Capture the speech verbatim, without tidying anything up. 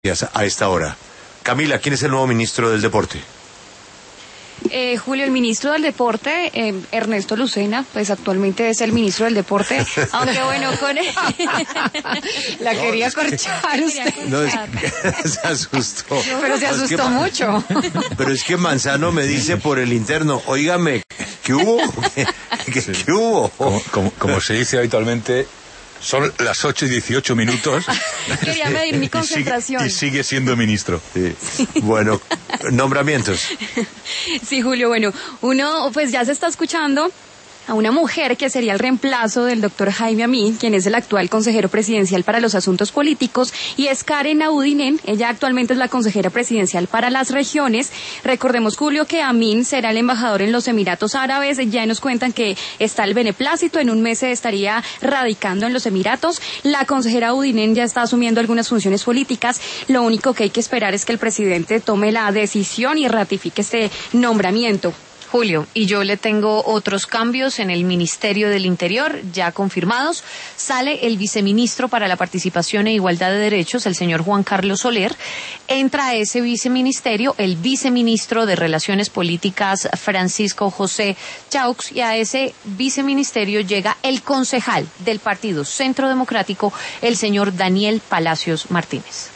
a esta hora. Camila, ¿quién es el nuevo ministro del Deporte? Eh, Julio, el ministro del Deporte, eh, Ernesto Lucena, pues actualmente es el ministro del Deporte, aunque bueno, con él... La no, quería corchar usted. No, es que se asustó. Pero se asustó es que, mucho. Pero es que Manzano me dice por el interno, óigame, ¿qué hubo? ¿Qué, qué, sí. ¿qué hubo? Como, como, como se dice habitualmente... Son las ocho y dieciocho minutos. Quería medir mi concentración. Y sigue, y sigue siendo ministro. Sí. Sí. Bueno, nombramientos. Sí, Julio, bueno, uno pues ya se está escuchando a una mujer que sería el reemplazo del doctor Jaime Amín, quien es el actual consejero presidencial para los asuntos políticos, y es Karen Audinen. Ella actualmente es la consejera presidencial para las regiones. Recordemos, Julio, que Amín será el embajador en los Emiratos Árabes. Ya nos cuentan que está el beneplácito, en un mes se estaría radicando en los Emiratos. La consejera Audinen ya está asumiendo algunas funciones políticas. Lo único que hay que esperar es que el presidente tome la decisión y ratifique este nombramiento. Julio, y yo le tengo otros cambios en el Ministerio del Interior ya confirmados. Sale el viceministro para la Participación e Igualdad de Derechos, el señor Juan Carlos Soler. Entra a ese viceministerio el viceministro de Relaciones Políticas, Francisco José Chaux, y a ese viceministerio llega el concejal del Partido Centro Democrático, el señor Daniel Palacios Martínez.